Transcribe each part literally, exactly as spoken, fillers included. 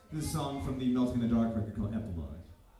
This song from the Melting in the Dark record called Epilogue.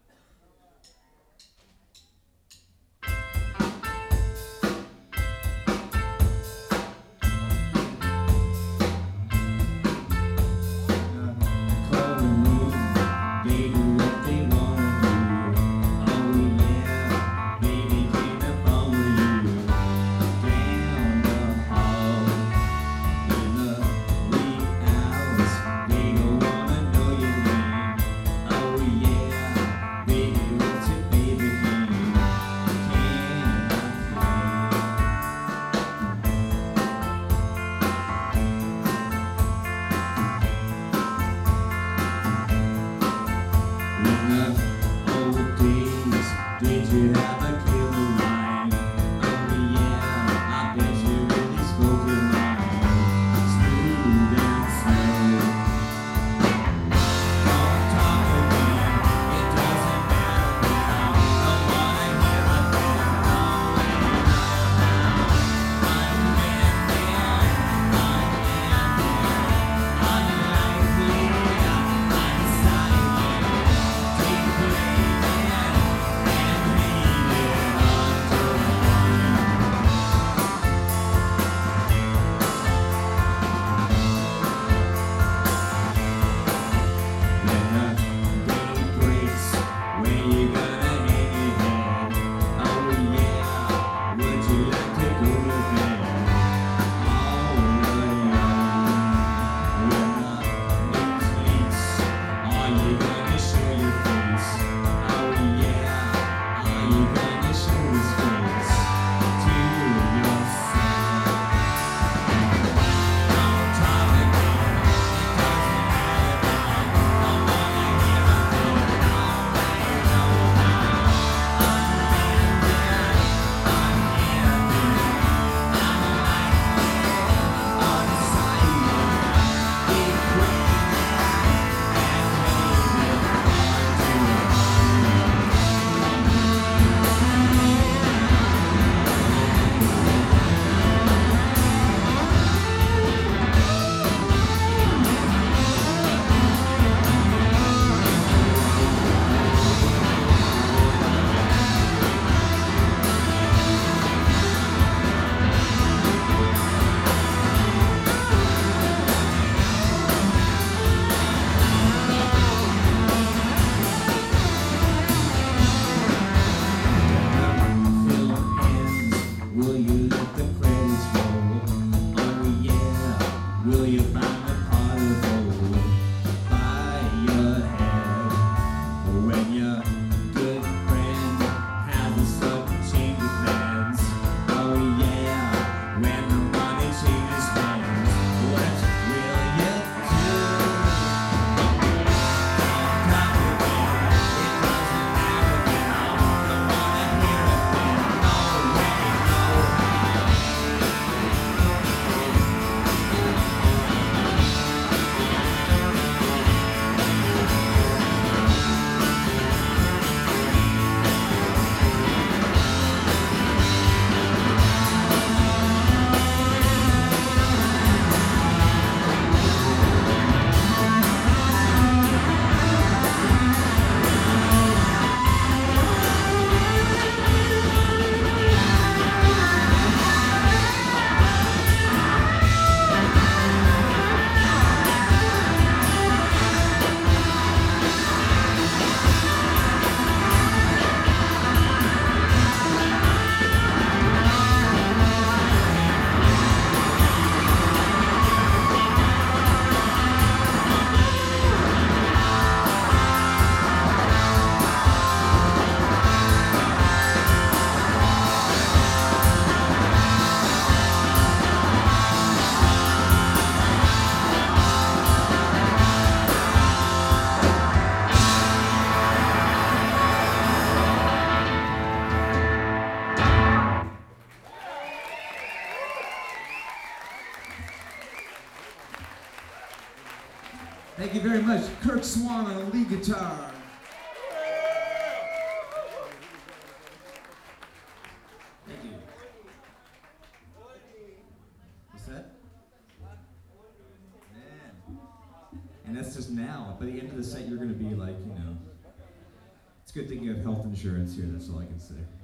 Thank you very much. Kirk Swan on the lead guitar. Thank you. What's that? Man. And that's just now. By the end of the set, you're going to be like, you know, it's a good thing you have health insurance here. That's all I can say.